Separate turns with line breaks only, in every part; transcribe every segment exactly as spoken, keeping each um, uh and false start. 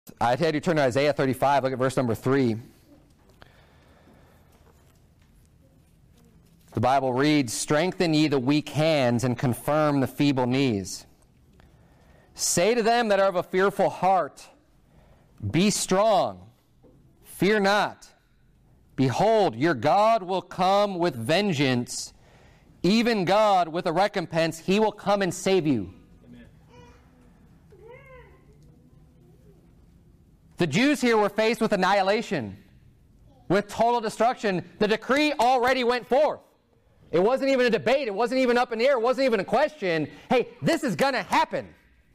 I had you turn to Isaiah thirty-five, look at verse number three. The Bible reads, "Strengthen ye the weak hands and confirm the feeble knees. Say to them that are of a fearful heart, Be strong, fear not. Behold, your God will come with vengeance, even God with a recompense. He will come and save you." Amen. The Jews here were faced with annihilation, with total destruction. The decree already went forth. It wasn't even a debate. It wasn't even up in the air. It wasn't even a question. Hey, this is going to happen.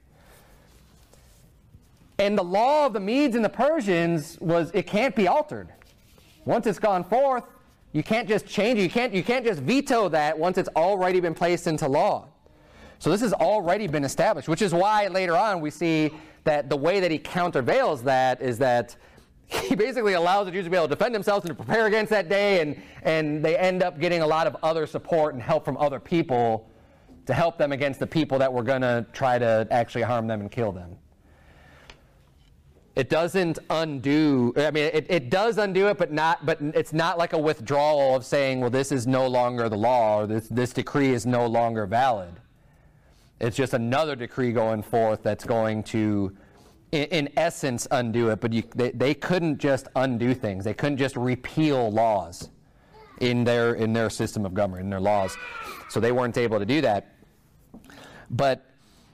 And the law of the Medes and the Persians was, it can't be altered. Once it's gone forth, you can't just change it. You can't, you can't just veto that once it's already been placed into law. So this has already been established, which is why later on we see that the way that he countervails that is that he basically allows the Jews to be able to defend themselves and to prepare against that day, and, and they end up getting a lot of other support and help from other people to help them against the people that were going to try to actually harm them and kill them. It doesn't undo, I mean, it, it does undo it, but not. But it's not like a withdrawal of saying, well, this is no longer the law, or this, this decree is no longer valid. It's just another decree going forth that's going to, in, in essence, undo it. But you, they, they couldn't just undo things. They couldn't just repeal laws in their in their system of government, in their laws. So they weren't able to do that. But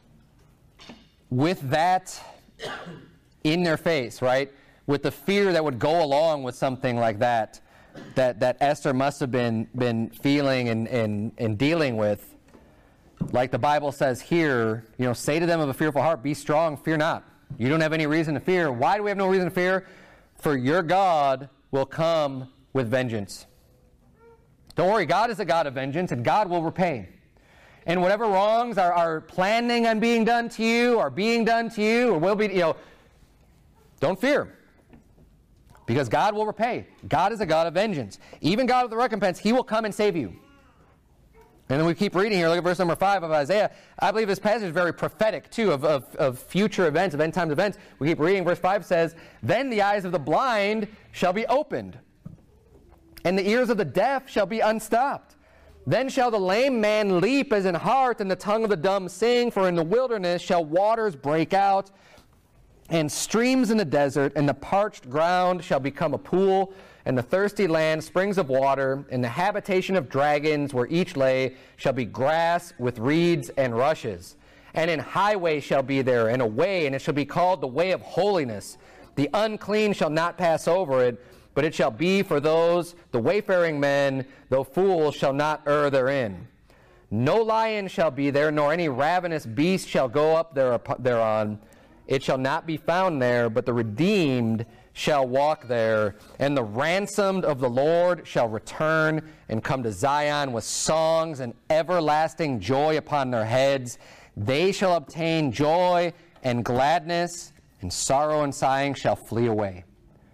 with that in their face, right, with the fear that would go along with something like that, that, that Esther must have been, been feeling and, and, and dealing with, like the Bible says here, you know, say to them of a fearful heart, be strong, fear not. You don't have any reason to fear. Why do we have no reason to fear? For your God will come with vengeance. Don't worry, God is a God of vengeance, and God will repay. And whatever wrongs are, are planning on being done to you, or being done to you, or will be, you know, don't fear, because God will repay. God is a God of vengeance. Even God of the recompense, He will come and save you. And then we keep reading here. Look at verse number five of Isaiah. I believe this passage is very prophetic, too, of, of, of future events, of end times events. We keep reading. Verse five says, "Then the eyes of the blind shall be opened, and the ears of the deaf shall be unstopped. Then shall the lame man leap as in heart, and the tongue of the dumb sing. For in the wilderness shall waters break out, and streams in the desert, and the parched ground shall become a pool, and the thirsty land springs of water, and the habitation of dragons where each lay shall be grass with reeds and rushes. And an highway shall be there, and a way, and it shall be called the way of holiness. The unclean shall not pass over it, but it shall be for those, the wayfaring men, though fools shall not err therein. No lion shall be there, nor any ravenous beast shall go up there, thereon. It shall not be found there, but the redeemed shall walk there, and the ransomed of the Lord shall return and come to Zion with songs and everlasting joy upon their heads. They shall obtain joy and gladness, and sorrow and sighing shall flee away."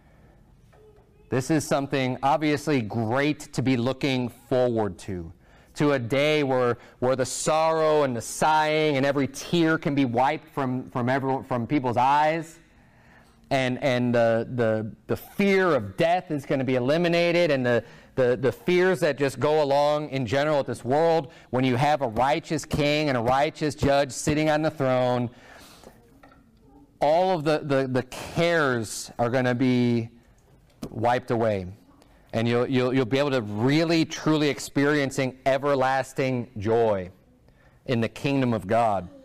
This is something obviously great to be looking forward to. To a day where, where the sorrow and the sighing and every tear can be wiped from, from, everyone, from people's eyes. And, and the, the, the fear of death is going to be eliminated. And the, the, the fears that just go along in general with this world. When you have a righteous king and a righteous judge sitting on the throne, all of the, the, the cares are going to be wiped away. And you'll, you'll, you'll be able to really, truly experiencing everlasting joy in the kingdom of God.